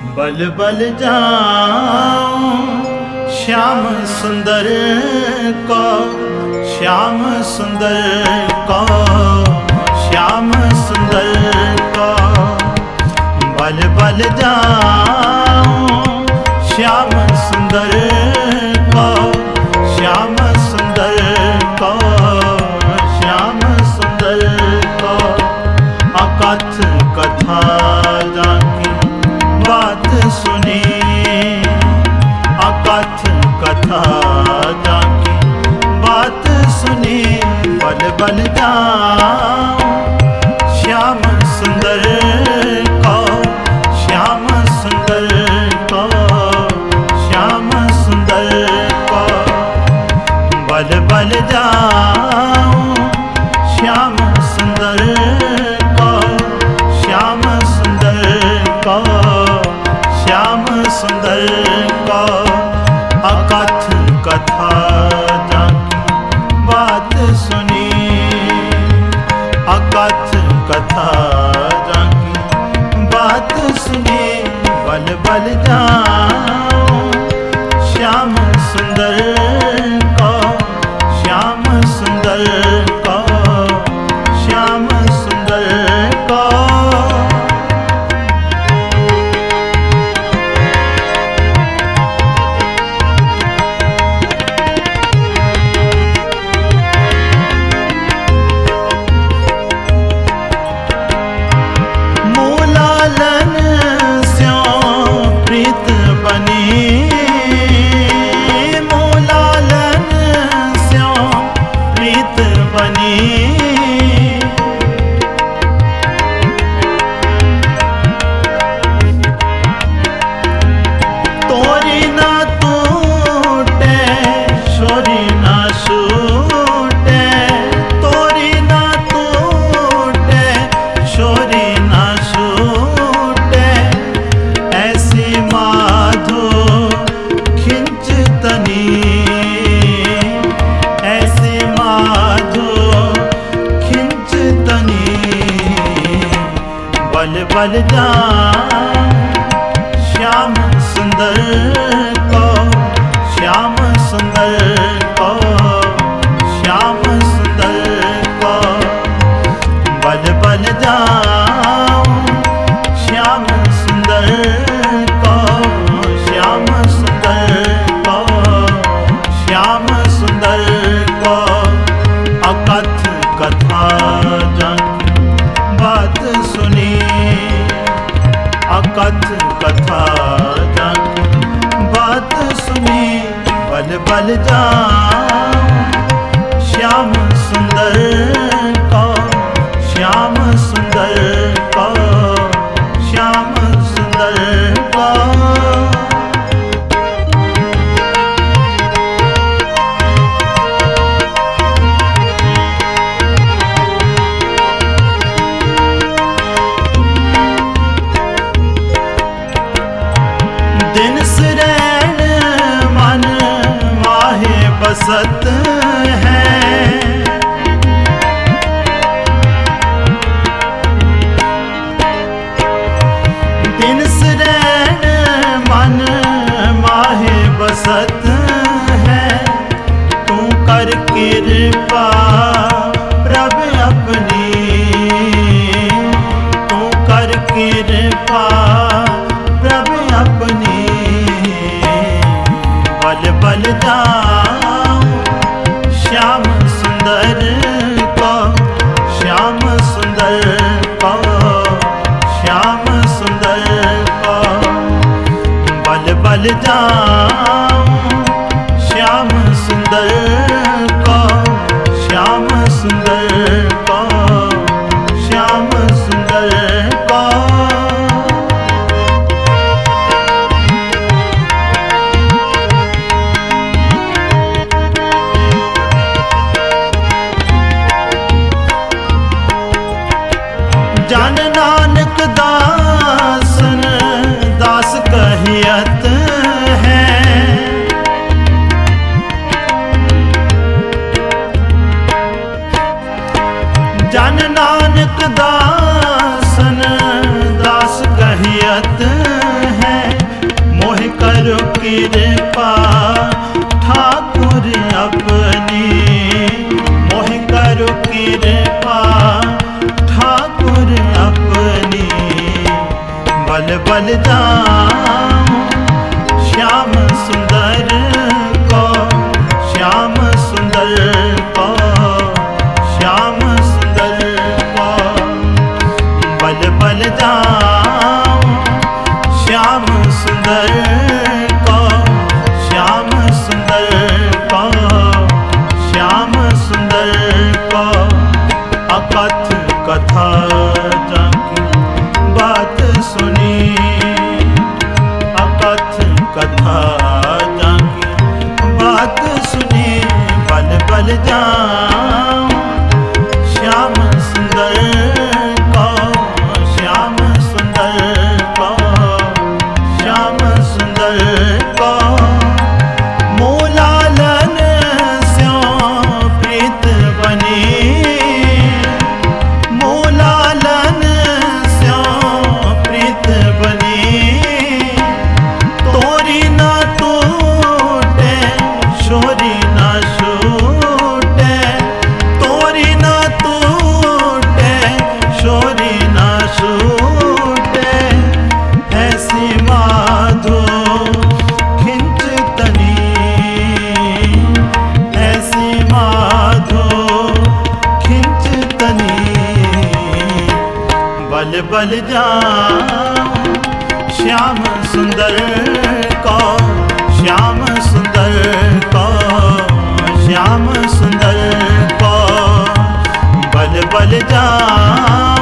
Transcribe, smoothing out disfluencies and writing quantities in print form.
बल बल जाऊं श्याम सुंदर को, श्याम सुंदर को, श्याम सुंदर को। बल बल जाऊं श्याम सुंदर को, श्याम सुंदर को, श्याम सुंदर को। अकथ कथा जाकी बात सुनी, अकथ कथा जाकी बात सुनी। बल बल जाऊं श्याम सुंदर को, श्याम सुंदर को, श्याम सुंदर को। बल बल जाऊं श्याम सुंदर को, श्याम सुंदर को, श्याम सुंदर को। अकथ कथा जाकी बात सुनी, अकथ कथा जाकी बात सुनी। बल बल जाऊं श्याम सुंदर को, श्याम सुंदर को, श्याम सुंदर को। मूलालन स्यों प्रीत बनी, मूलालन स्यों प्रीत बनी। तोरी ना टूटे शोरी ना छूटे, तोरी ना टूटे शोरी ना छूटे। ऐसी माधो खिंचतनी, ऐसी माधो खिंचतनी। बल बल जाऊं श्याम सुंदर को, श्याम सुंदर को, श्याम सुंदर को। बल बल जाऊं श्याम सुंदर को, श्याम सुंदर को, श्याम सुंदर को। अकथ कथा जाकी बात सुनी, अकथ कथा जाकी बात सुनी। बल बल जाऊं श्याम सुंदर को, श्याम सुंदर को, श्याम सुंदर को। दिन सुरैन मन माहे बसत है, दिन सुरैन मन माहे बसत है। तू कर कृपा प्रभ अपनी, तू कर कृपा प्रभ अपनी। बल बल जाऊं श्याम सुंदर को, श्याम सुंदर को, श्याम सुंदर को। बल बल जाऊं श्याम सुंदर को, श्याम सुंदर को, श्याम सुंदर को। जन नानक दासन दास कहियत है, जन नानक दासन दास कहियत है। बल बल जाऊं श्याम सुंदर को, श्याम सुंदर को, श्याम सुंदर को। बल बल जाऊं श्याम सुंदर को, श्याम सुंदर को, श्याम सुंदर को। अकथ कथा जाकी बात सुनी, अकथ कथा जाकी बात सुनी। बल बल जाऊं श्याम सुंदर को, श्याम सुंदर को, श्याम सुंदर को। मूलालन स्यों प्रीत बनी, मूलालन स्यों प्रीत बनी। तोरी ना टूटे शोरी ना छूटे, तोरी ना टूटे शोरी ना छूटे। ऐसी माधो खिंच तनी, ऐसी माधो खिंच तनी। बल बल जाऊं श्याम सुंदर को, श्याम सुंदर को, श्याम सुंदर को। बल बल जाऊं